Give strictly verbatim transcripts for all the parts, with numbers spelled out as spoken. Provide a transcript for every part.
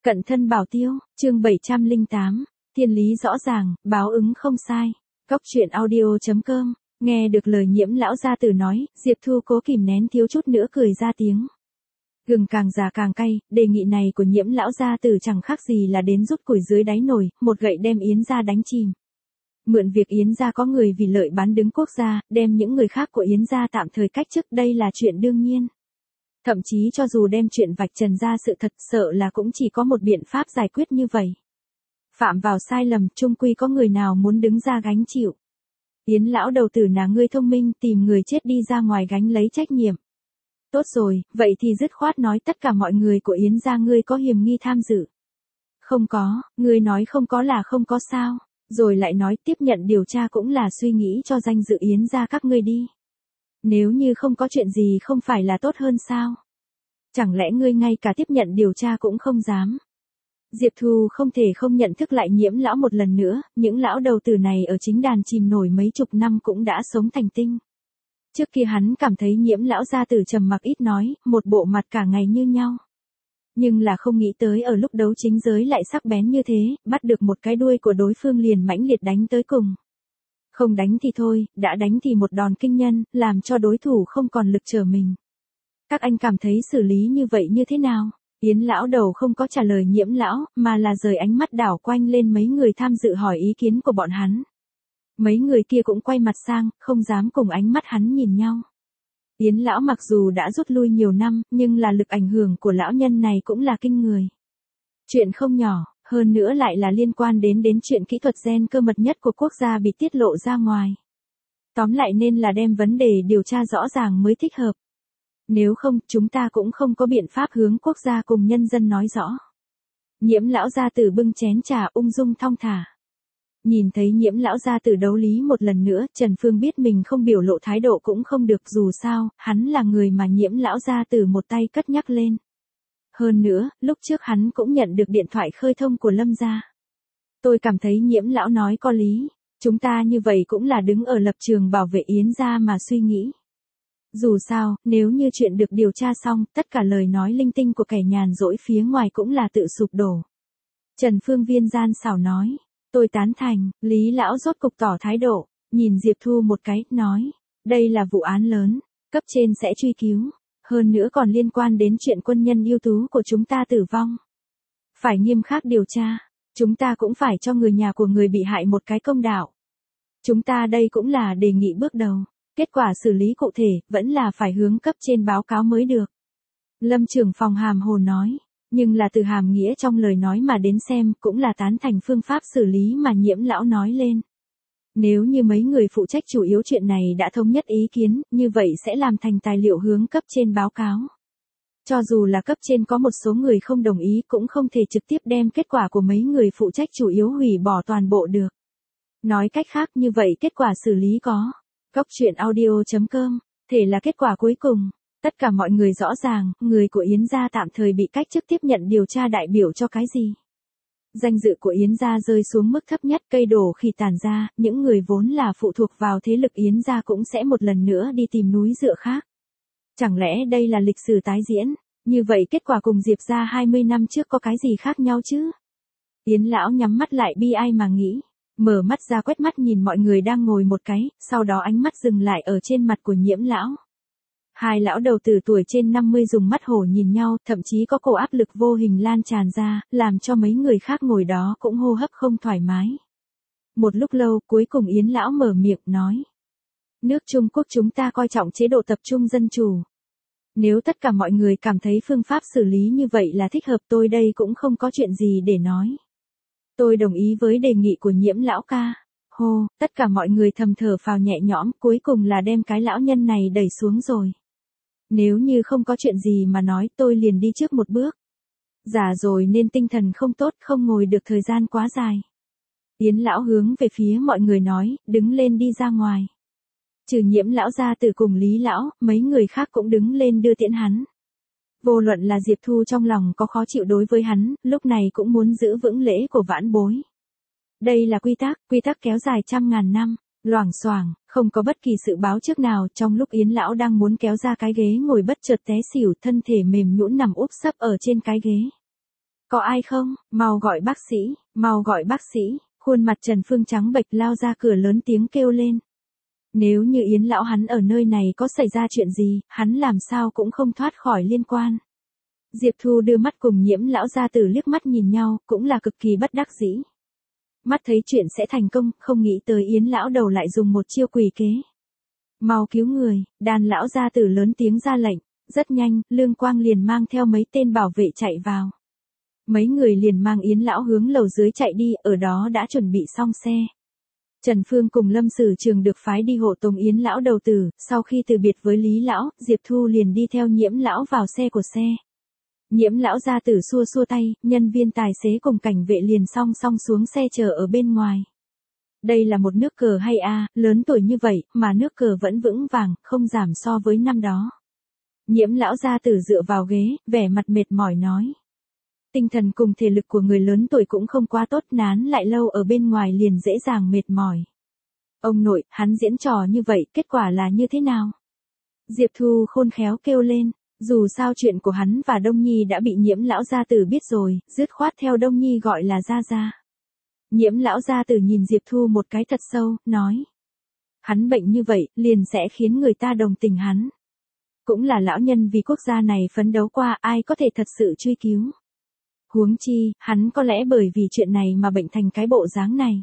Cận thân bảo tiêu, chương bảy trăm lẻ tám, thiên lý rõ ràng, báo ứng không sai. Cóc truyện audio chấm com, nghe được lời Nhiễm lão gia tử nói, Diệp Thu cố kìm nén thiếu chút nữa cười ra tiếng. Gừng càng già càng cay, đề nghị này của Nhiễm lão gia tử chẳng khác gì là đến rút củi dưới đáy nồi, một gậy đem Yến gia đánh chìm. Mượn việc Yến gia có người vì lợi bán đứng quốc gia, đem những người khác của Yến gia tạm thời cách chức, đây là chuyện đương nhiên. Thậm chí cho dù đem chuyện vạch trần ra sự thật, sợ là cũng chỉ có một biện pháp giải quyết như vậy. Phạm vào sai lầm, chung quy có người nào muốn đứng ra gánh chịu. Yến lão đầu tử là ngươi thông minh, tìm người chết đi ra ngoài gánh lấy trách nhiệm. Tốt rồi, vậy thì dứt khoát nói tất cả mọi người của Yến gia ngươi có hiềm nghi tham dự. Không có, ngươi nói không có là không có sao, rồi lại nói tiếp nhận điều tra cũng là suy nghĩ cho danh dự Yến gia các ngươi đi. Nếu như không có chuyện gì không phải là tốt hơn sao? Chẳng lẽ ngươi ngay cả tiếp nhận điều tra cũng không dám? Diệp Thu không thể không nhận thức lại Nhiễm lão một lần nữa, những lão đầu tử này ở chính đàn chìm nổi mấy chục năm cũng đã sống thành tinh. Trước kia hắn cảm thấy Nhiễm lão gia tử trầm mặc ít nói, một bộ mặt cả ngày như nhau. Nhưng là không nghĩ tới ở lúc đấu chính giới lại sắc bén như thế, bắt được một cái đuôi của đối phương liền mãnh liệt đánh tới cùng. Không đánh thì thôi, đã đánh thì một đòn kinh nhân, làm cho đối thủ không còn lực trở mình. Các anh cảm thấy xử lý như vậy như thế nào? Yến lão đầu không có trả lời Nhiễm lão, mà là rời ánh mắt đảo quanh lên mấy người tham dự hỏi ý kiến của bọn hắn. Mấy người kia cũng quay mặt sang, không dám cùng ánh mắt hắn nhìn nhau. Yến lão mặc dù đã rút lui nhiều năm, nhưng là lực ảnh hưởng của lão nhân này cũng là kinh người. Chuyện không nhỏ. Hơn nữa lại là liên quan đến đến chuyện kỹ thuật gen cơ mật nhất của quốc gia bị tiết lộ ra ngoài. Tóm lại nên là đem vấn đề điều tra rõ ràng mới thích hợp. Nếu không, chúng ta cũng không có biện pháp hướng quốc gia cùng nhân dân nói rõ. Nhiễm lão gia tử bưng chén trà ung dung thong thả. Nhìn thấy Nhiễm lão gia tử đấu lý một lần nữa, Trần Phương biết mình không biểu lộ thái độ cũng không được, dù sao, hắn là người mà Nhiễm lão gia tử một tay cất nhắc lên. Hơn nữa, lúc trước hắn cũng nhận được điện thoại khơi thông của Lâm gia. Tôi cảm thấy Nhiễm lão nói có lý, chúng ta như vậy cũng là đứng ở lập trường bảo vệ Yến gia mà suy nghĩ. Dù sao, nếu như chuyện được điều tra xong, tất cả lời nói linh tinh của kẻ nhàn rỗi phía ngoài cũng là tự sụp đổ. Trần Phương viên gian xảo nói, tôi tán thành, Lý lão rốt cục tỏ thái độ, nhìn Diệp Thu một cái, nói, đây là vụ án lớn, cấp trên sẽ truy cứu. Hơn nữa còn liên quan đến chuyện quân nhân ưu tú của chúng ta tử vong. Phải nghiêm khắc điều tra, chúng ta cũng phải cho người nhà của người bị hại một cái công đạo. Chúng ta đây cũng là đề nghị bước đầu, kết quả xử lý cụ thể vẫn là phải hướng cấp trên báo cáo mới được. Lâm trưởng phòng hàm hồ nói, nhưng là từ hàm nghĩa trong lời nói mà đến xem cũng là tán thành phương pháp xử lý mà Nhiễm lão nói lên. Nếu như mấy người phụ trách chủ yếu chuyện này đã thống nhất ý kiến, như vậy sẽ làm thành tài liệu hướng cấp trên báo cáo. Cho dù là cấp trên có một số người không đồng ý cũng không thể trực tiếp đem kết quả của mấy người phụ trách chủ yếu hủy bỏ toàn bộ được. Nói cách khác như vậy kết quả xử lý có. Cóc truyện audio chấm com, thể là kết quả cuối cùng. Tất cả mọi người rõ ràng, người của Yến gia tạm thời bị cách chức tiếp nhận điều tra đại biểu cho cái gì. Danh dự của Yến gia rơi xuống mức thấp nhất, cây đổ khi tàn ra, những người vốn là phụ thuộc vào thế lực Yến gia cũng sẽ một lần nữa đi tìm núi dựa khác. Chẳng lẽ đây là lịch sử tái diễn, như vậy kết quả cùng Diệp gia hai mươi năm trước có cái gì khác nhau chứ? Yến lão nhắm mắt lại bi ai mà nghĩ, mở mắt ra quét mắt nhìn mọi người đang ngồi một cái, sau đó ánh mắt dừng lại ở trên mặt của Nhiễm lão. Hai lão đầu tử tuổi trên năm mươi dùng mắt hổ nhìn nhau, thậm chí có cổ áp lực vô hình lan tràn ra, làm cho mấy người khác ngồi đó cũng hô hấp không thoải mái. Một lúc lâu, cuối cùng Yến lão mở miệng nói. Nước Trung Quốc chúng ta coi trọng chế độ tập trung dân chủ. Nếu tất cả mọi người cảm thấy phương pháp xử lý như vậy là thích hợp, tôi đây cũng không có chuyện gì để nói. Tôi đồng ý với đề nghị của Nhiễm lão ca. Hô, tất cả mọi người thầm thở phào nhẹ nhõm, cuối cùng là đem cái lão nhân này đẩy xuống rồi. Nếu như không có chuyện gì mà nói, tôi liền đi trước một bước. Già rồi nên tinh thần không tốt, không ngồi được thời gian quá dài. Yến lão hướng về phía mọi người nói, đứng lên đi ra ngoài. Trừ Nhiễm lão gia tử cùng Lý lão, mấy người khác cũng đứng lên đưa tiễn hắn. Vô luận là Diệp Thu trong lòng có khó chịu đối với hắn, lúc này cũng muốn giữ vững lễ của vãn bối. Đây là quy tắc, quy tắc kéo dài trăm ngàn năm. Loảng xoảng, không có bất kỳ sự báo trước nào, trong lúc Yến lão đang muốn kéo ra cái ghế ngồi bất chợt té xỉu, thân thể mềm nhũn nằm úp sấp ở trên cái ghế. có ai không, mau gọi bác sĩ, mau gọi bác sĩ, khuôn mặt Trần Phương trắng bệch lao ra cửa lớn tiếng kêu lên. Nếu như Yến lão hắn ở nơi này có xảy ra chuyện gì, hắn làm sao cũng không thoát khỏi liên quan. Diệp Thu đưa mắt cùng Nhiễm lão gia tử liếc mắt nhìn nhau, cũng là cực kỳ bất đắc dĩ. Mắt thấy chuyện sẽ thành công, không nghĩ tới Yến lão đầu lại dùng một chiêu quỷ kế. Mau cứu người, Đàn lão gia tử lớn tiếng ra lệnh, rất nhanh, Lương Quang liền mang theo mấy tên bảo vệ chạy vào. Mấy người liền mang Yến lão hướng lầu dưới chạy đi, ở đó đã chuẩn bị xong xe. Trần Phương cùng Lâm Sử Trường được phái đi hộ tống Yến lão đầu tử, sau khi từ biệt với Lý lão, Diệp Thu liền đi theo Nhiễm lão vào xe của xe. Nhiễm lão gia tử xua xua tay, nhân viên tài xế cùng cảnh vệ liền song song xuống xe chờ ở bên ngoài. Đây là một nước cờ hay a, à, lớn tuổi như vậy, mà nước cờ vẫn vững vàng, không giảm so với năm đó. Nhiễm lão gia tử dựa vào ghế, vẻ mặt mệt mỏi nói. Tinh thần cùng thể lực của người lớn tuổi cũng không quá tốt, nán lại lâu ở bên ngoài liền dễ dàng mệt mỏi. Ông nội, hắn diễn trò như vậy, kết quả là như thế nào? Diệp Thu khôn khéo kêu lên, dù sao chuyện của hắn và Đông Nhi đã bị Nhiễm lão gia tử biết rồi, dứt khoát theo Đông Nhi gọi là gia gia. Nhiễm lão gia tử nhìn Diệp Thu một cái thật sâu, nói. Hắn bệnh như vậy, liền sẽ khiến người ta đồng tình hắn. Cũng là lão nhân vì quốc gia này phấn đấu qua, ai có thể thật sự truy cứu. Huống chi, hắn có lẽ bởi vì chuyện này mà bệnh thành cái bộ dáng này.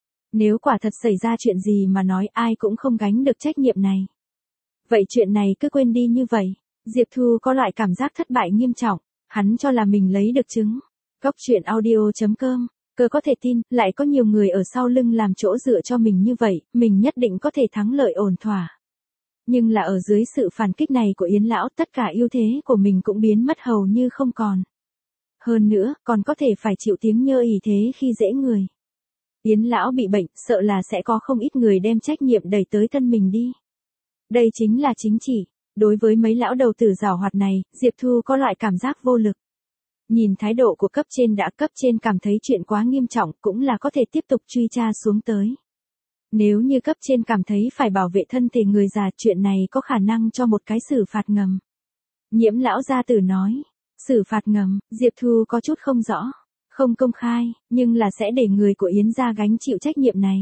Nếu quả thật xảy ra chuyện gì mà nói, ai cũng không gánh được trách nhiệm này. Vậy chuyện này cứ quên đi như vậy. Diệp Thu có loại cảm giác thất bại nghiêm trọng, hắn cho là mình lấy được chứng. Góc truyện audio chấm com, cơ có thể tin, lại có nhiều người ở sau lưng làm chỗ dựa cho mình như vậy, mình nhất định có thể thắng lợi ổn thỏa. Nhưng là ở dưới sự phản kích này của Yến lão, tất cả ưu thế của mình cũng biến mất hầu như không còn. Hơn nữa, còn có thể phải chịu tiếng nhơ ỷ thế khi dễ người. Yến lão bị bệnh, sợ là sẽ có không ít người đem trách nhiệm đẩy tới thân mình đi. Đây chính là chính trị. Đối với mấy lão đầu tử giảo hoạt này, Diệp Thu có loại cảm giác vô lực. Nhìn thái độ của cấp trên đã cấp trên cảm thấy chuyện quá nghiêm trọng, cũng là có thể tiếp tục truy tra xuống tới. Nếu như cấp trên cảm thấy phải bảo vệ thân thể người già, chuyện này có khả năng cho một cái xử phạt ngầm. Nhiễm lão gia tử nói, xử phạt ngầm, Diệp Thu có chút không rõ, không công khai, nhưng là sẽ để người của Yến gia gánh chịu trách nhiệm này.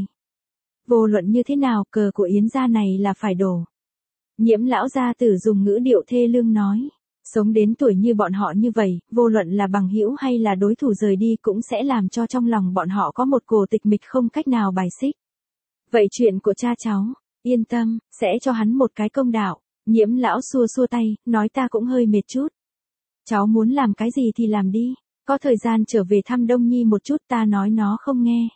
Vô luận như thế nào, cờ của Yến gia này là phải đổ. Nhiễm lão gia tử dùng ngữ điệu thê lương nói, sống đến tuổi như bọn họ như vậy, vô luận là bằng hữu hay là đối thủ rời đi cũng sẽ làm cho trong lòng bọn họ có một cổ tịch mịch không cách nào bài xích. Vậy chuyện của cha cháu, yên tâm, sẽ cho hắn một cái công đạo. Nhiễm lão xua xua tay, nói ta cũng hơi mệt chút. Cháu muốn làm cái gì thì làm đi, có thời gian trở về thăm Đông Nhi một chút, ta nói nó không nghe.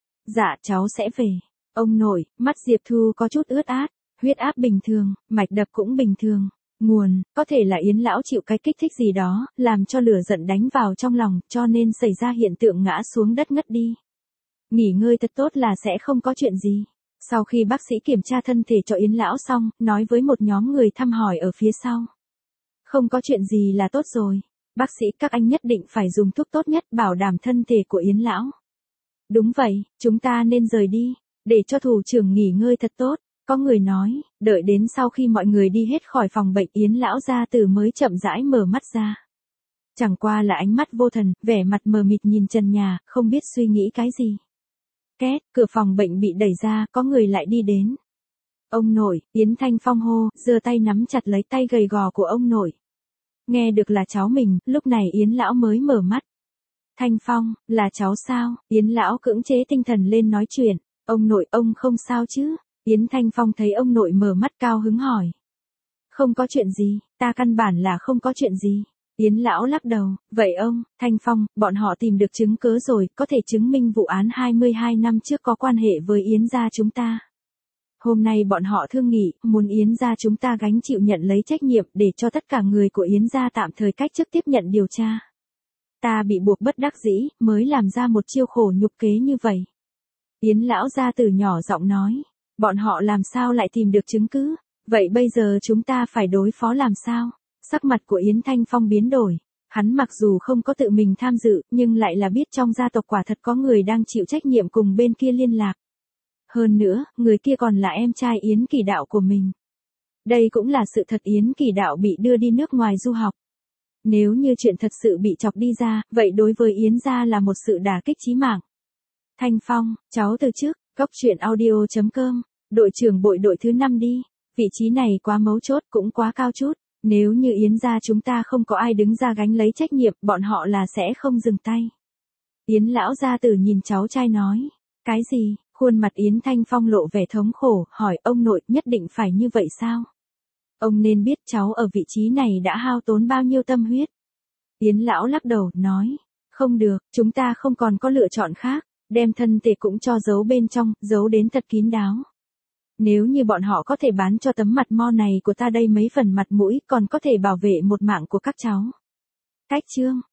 Dạ cháu sẽ về. Ông nội, mắt Diệp Thu có chút ướt át. Huyết áp bình thường, mạch đập cũng bình thường. Nguồn, có thể là Yến lão chịu cái kích thích gì đó, làm cho lửa giận đánh vào trong lòng, cho nên xảy ra hiện tượng ngã xuống đất ngất đi. Nghỉ ngơi thật tốt là sẽ không có chuyện gì. Sau khi bác sĩ kiểm tra thân thể cho Yến lão xong, nói với một nhóm người thăm hỏi ở phía sau. Không có chuyện gì là tốt rồi. Bác sĩ các anh nhất định phải dùng thuốc tốt nhất bảo đảm thân thể của Yến lão. Đúng vậy, chúng ta nên rời đi, để cho thủ trưởng nghỉ ngơi thật tốt. Có người nói, đợi đến sau khi mọi người đi hết khỏi phòng bệnh, Yến lão gia tử mới chậm rãi mở mắt ra. Chẳng qua là ánh mắt vô thần, vẻ mặt mờ mịt nhìn trần nhà, không biết suy nghĩ cái gì. Két, cửa phòng bệnh bị đẩy ra, có người lại đi đến. Ông nội, Yến Thanh Phong hô, giơ tay nắm chặt lấy tay gầy gò của ông nội. Nghe được là cháu mình, lúc này Yến lão mới mở mắt. Thanh Phong, là cháu sao? Yến lão cưỡng chế tinh thần lên nói chuyện. Ông nội, ông không sao chứ? Yến Thanh Phong thấy ông nội mở mắt cao hứng hỏi. Không có chuyện gì, ta căn bản là không có chuyện gì. Yến lão lắc đầu, vậy ông, Thanh Phong, bọn họ tìm được chứng cớ rồi, có thể chứng minh vụ án hai mươi hai năm trước có quan hệ với Yến gia chúng ta. Hôm nay bọn họ thương nghị, muốn Yến gia chúng ta gánh chịu nhận lấy trách nhiệm để cho tất cả người của Yến gia tạm thời cách chức tiếp nhận điều tra. Ta bị buộc bất đắc dĩ, mới làm ra một chiêu khổ nhục kế như vậy. Yến lão gia tử nhỏ giọng nói. Bọn họ làm sao lại tìm được chứng cứ? Vậy bây giờ chúng ta phải đối phó làm sao? Sắc mặt của Yến Thanh Phong biến đổi. Hắn mặc dù không có tự mình tham dự, nhưng lại là biết trong gia tộc quả thật có người đang chịu trách nhiệm cùng bên kia liên lạc. Hơn nữa, người kia còn là em trai Yến Kỳ Đạo của mình. Đây cũng là sự thật, Yến Kỳ Đạo bị đưa đi nước ngoài du học. Nếu như chuyện thật sự bị chọc đi ra, vậy đối với Yến gia là một sự đả kích chí mạng. Thanh Phong, cháu từ chức, cốc truyện audio chấm com, đội trưởng bội đội thứ năm đi. Vị trí này quá mấu chốt cũng quá cao chút. Nếu như Yến gia chúng ta không có ai đứng ra gánh lấy trách nhiệm, bọn họ là sẽ không dừng tay. Yến lão gia tử nhìn cháu trai nói. Cái gì? Khuôn mặt Yến Thanh Phong lộ vẻ thống khổ, hỏi ông nội nhất định phải như vậy sao? Ông nên biết cháu ở vị trí này đã hao tốn bao nhiêu tâm huyết. Yến lão lắc đầu, nói. Không được, chúng ta không còn có lựa chọn khác, đem thân thể cũng cho giấu bên trong, giấu đến thật kín đáo. Nếu như bọn họ có thể bán cho tấm mặt mo này của ta đây mấy phần mặt mũi, còn có thể bảo vệ một mạng của các cháu. Cách chương